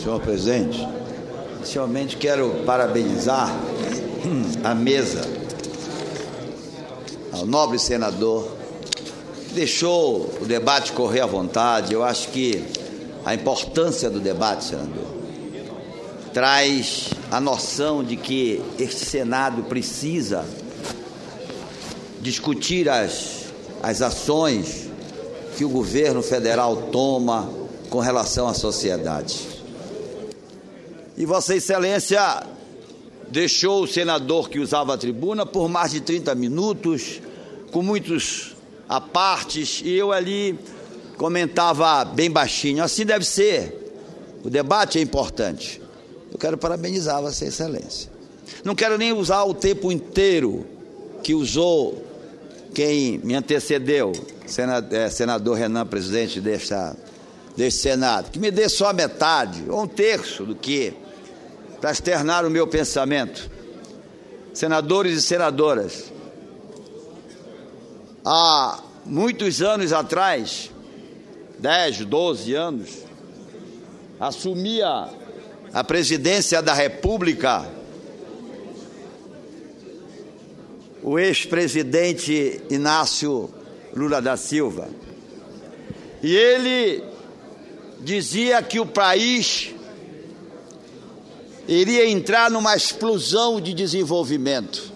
Senhor presidente, inicialmente quero parabenizar a mesa, ao nobre senador, que deixou o debate correr à vontade. Eu acho que a importância do debate, senador, traz a noção de que este Senado precisa discutir as ações que o governo federal toma com relação à sociedade. E Vossa Excelência deixou o senador que usava a tribuna por mais de 30 minutos, com muitos apartes, e eu ali comentava bem baixinho. Assim deve ser. O debate é importante. Eu quero parabenizar Vossa Excelência. Não quero nem usar o tempo inteiro que usou quem me antecedeu, senador Renan, presidente deste Senado, que me dê só metade ou um terço do que, para externar o meu pensamento. Senadores e senadoras, há muitos anos atrás, 10, 12 anos, assumia a presidência da República o ex-presidente Inácio Lula da Silva. E ele dizia que o país iria entrar numa explosão de desenvolvimento.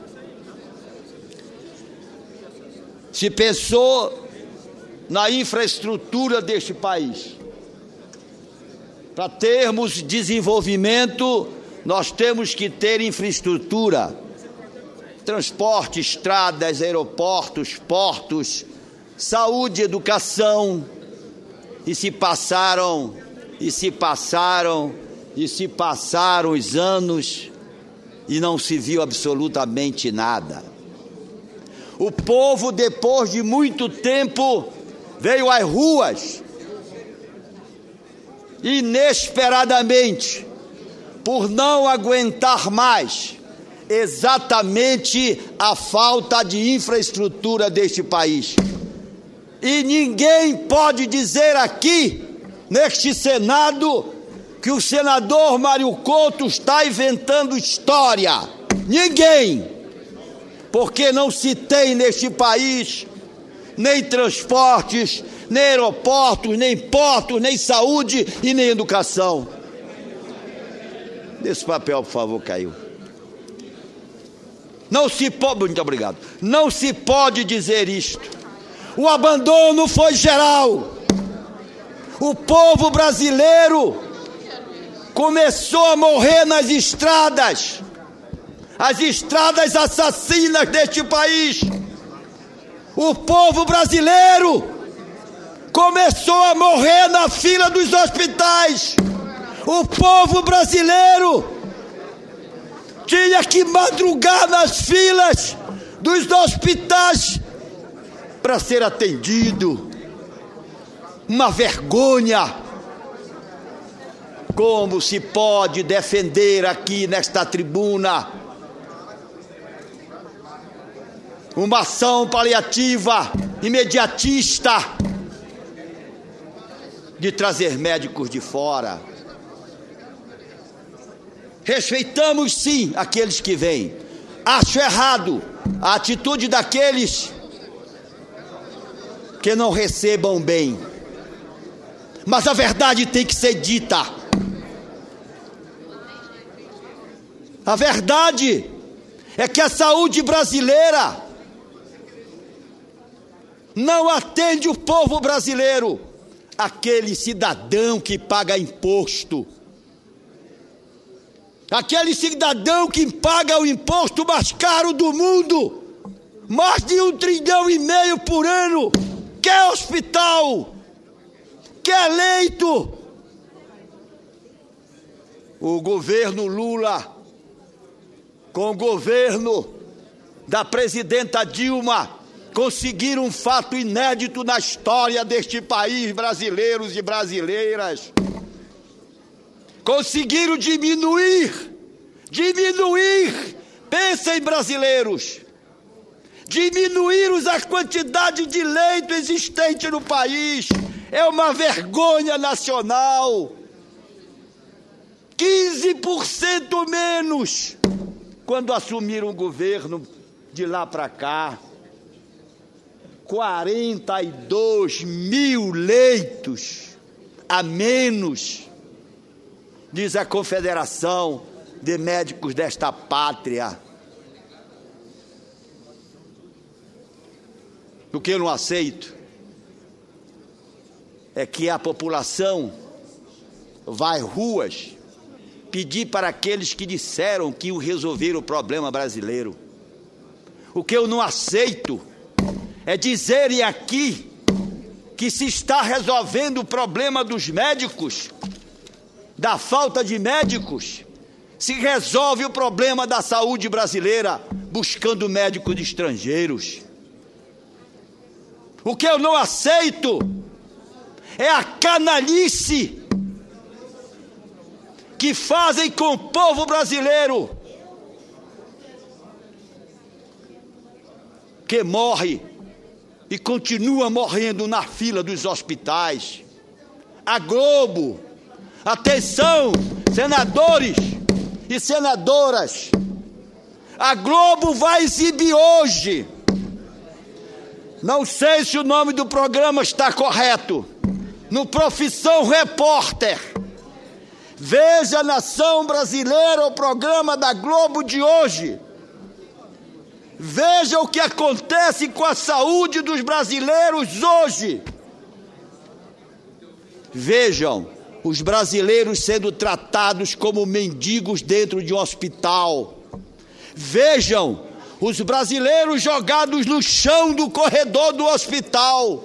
Se pensou na infraestrutura deste país. Para termos desenvolvimento, nós temos que ter infraestrutura. Transporte, estradas, aeroportos, portos, saúde, educação, e se passaram os anos e não se viu absolutamente nada. O povo, depois de muito tempo, veio às ruas, inesperadamente, por não aguentar mais exatamente a falta de infraestrutura deste país. E ninguém pode dizer aqui, neste Senado, que o senador Mário Couto está inventando história. Ninguém! Porque não se tem neste país nem transportes, nem aeroportos, nem portos, nem saúde e nem educação. Esse papel, por favor, caiu. Não se pode, muito obrigado. Não se pode dizer isto. O abandono foi geral. O povo brasileiro começou a morrer nas estradas, as estradas assassinas deste país. O povo brasileiro começou a morrer na fila dos hospitais. O povo brasileiro tinha que madrugar nas filas dos hospitais para ser atendido. Uma vergonha. Como se pode defender aqui nesta tribuna uma ação paliativa, imediatista, de trazer médicos de fora? Respeitamos sim aqueles que vêm. Acho errado a atitude daqueles que não recebam bem. Mas a verdade tem que ser dita. A verdade é que a saúde brasileira não atende o povo brasileiro, aquele cidadão que paga imposto. Aquele cidadão que paga o imposto mais caro do mundo, mais de 1,5 trilhão por ano, quer hospital, quer leito. O governo Lula, com o governo da presidenta Dilma, conseguiram um fato inédito na história deste país, brasileiros e brasileiras. Conseguiram diminuir, pensem brasileiros, diminuir a quantidade de leito existente no país. É uma vergonha nacional. 15% menos quando assumiram o governo. De lá para cá, 42 mil leitos a menos, diz a Confederação de Médicos desta pátria. O que eu não aceito é que a população vai às ruas pedir para aqueles que disseram que iam resolver o problema brasileiro. O que eu não aceito é dizerem aqui que se está resolvendo o problema dos médicos, da falta de médicos, se resolve o problema da saúde brasileira buscando médicos estrangeiros. O que eu não aceito é a canalice que fazem com o povo brasileiro, que morre e continua morrendo na fila dos hospitais. A Globo, atenção, senadores e senadoras, a Globo vai exibir hoje, não sei se o nome do programa está correto, no Profissão Repórter. Veja, nação brasileira, o programa da Globo de hoje. Veja o que acontece com a saúde dos brasileiros hoje. Vejam os brasileiros sendo tratados como mendigos dentro de um hospital. Vejam os brasileiros jogados no chão do corredor do hospital.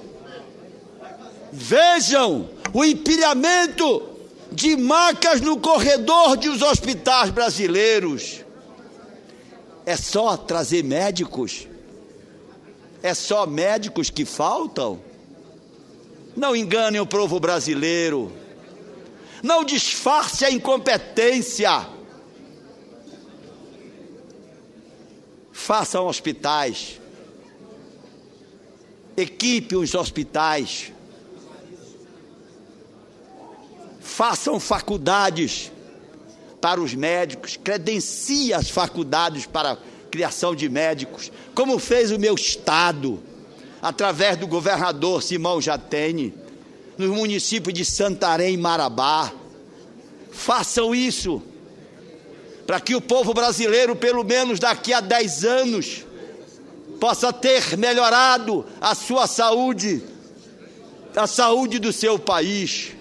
Vejam o empilhamento de macas no corredor dos hospitais brasileiros. É só trazer médicos? É só médicos que faltam? Não enganem o povo brasileiro. Não disfarce a incompetência. Façam hospitais. Equipe os hospitais. Façam faculdades para os médicos, credencie as faculdades para a criação de médicos, como fez o meu estado, através do governador Simão Jatene, no município de Santarém e Marabá. Façam isso, para que o povo brasileiro, pelo menos daqui a 10 anos, possa ter melhorado a sua saúde, a saúde do seu país.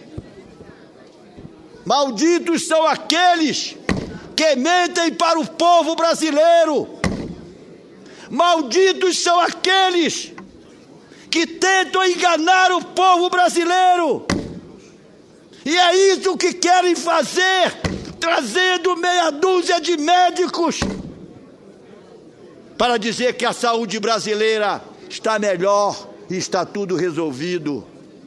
Malditos são aqueles que mentem para o povo brasileiro. Malditos são aqueles que tentam enganar o povo brasileiro. E é isso que querem fazer, trazendo meia dúzia de médicos para dizer que a saúde brasileira está melhor e está tudo resolvido.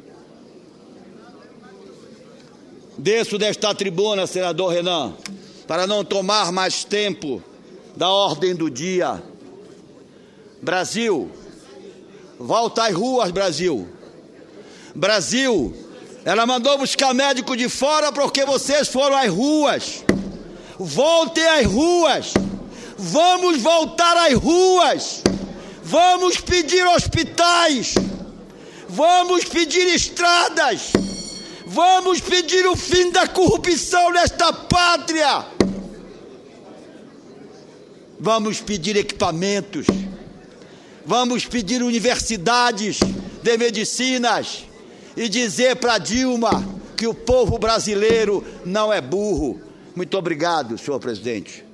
Desço desta tribuna, senador Renan, para não tomar mais tempo da ordem do dia. Brasil, volta às ruas, Brasil. Brasil, ela mandou buscar médico de fora porque vocês foram às ruas. Voltem às ruas. Vamos voltar às ruas. Vamos pedir hospitais. Vamos pedir estradas. Vamos pedir o fim da corrupção nesta pátria. Vamos pedir equipamentos. Vamos pedir universidades de medicinas e dizer para Dilma que o povo brasileiro não é burro. Muito obrigado, senhor presidente.